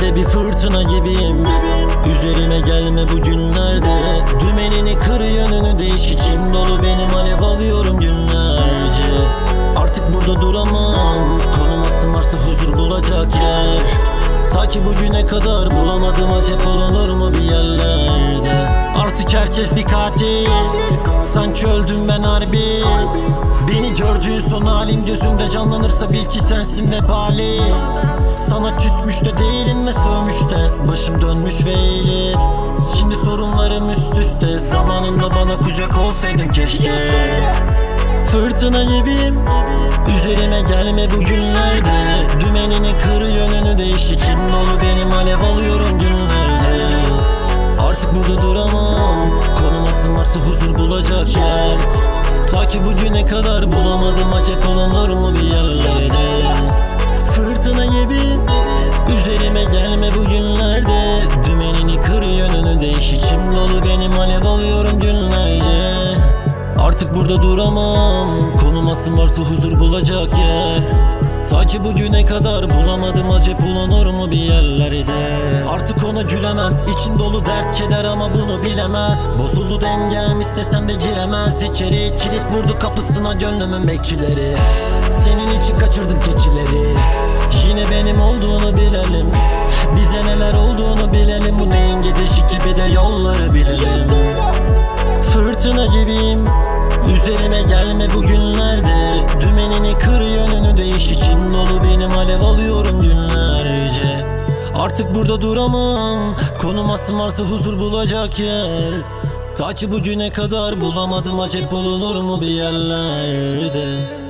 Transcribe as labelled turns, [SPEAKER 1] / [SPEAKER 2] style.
[SPEAKER 1] içinde bir fırtına gibiyim. Üzerime gelme bugünlerde. Dümenini kır, yönünü değiş, içim dolu benim, alev alıyorum günlerce. Artık burada duramam, konum asım varsa huzur bulacak yer. Ta ki bugüne kadar bulamadım, acep olur mu bir yerlerde. Artık herkes bir katil, sanki öldüm ben harbi. Beni gördüğün son halim gözünde canlanırsa bil ki sensin vebali. Sana küsmüş de değilim ve sövmüş de başım dönmüş ve eğilir. Şimdi sorunlarım üst üste, zamanında bana kucak olsaydın keşke. Fırtına gibiyim, üzerime gelme bugünlerde. Dümenini kır, yönünü değiş, içim dolu benim, alev alıyorum günlerce. Artık burada duramam, konum asım varsa huzur bulacak yer. Ta ki bugüne kadar bulamadım, acep olur mu bir yerlerde. Fırtına gibiyim, üzerime gelme bugünlerde. Dümenini kır, yönünü değiş, içim dolu benim, alev alıyorum günlerce. Artık burada duramam, konum asım varsa huzur bulacak yer. Ta ki bugüne kadar bulamadım, acep olur mu bir yerlerde. Artık ona gülemem, içim dolu dert keder ama bunu bilemez. Bozuldu dengem, istesem de giremez içeri. Kilit vurdu kapısına gönlümün bekçileri. Senin için kaçırdım keçileri, yine benim olduğunu bilelim. Bize neler olduğunu bilelim, bu neyin gidişi gibi de yolları bilelim. Fırtına gibiyim, üzerime gelme bugünlerde. Dümenini kır, yönünü değiş, içim dolu benim, alev alıyorum günlerce. Artık burada duramam, konum asım varsa huzur bulacak yer. Ta ki bugüne kadar bulamadım, acep olur mu bir yerlerde.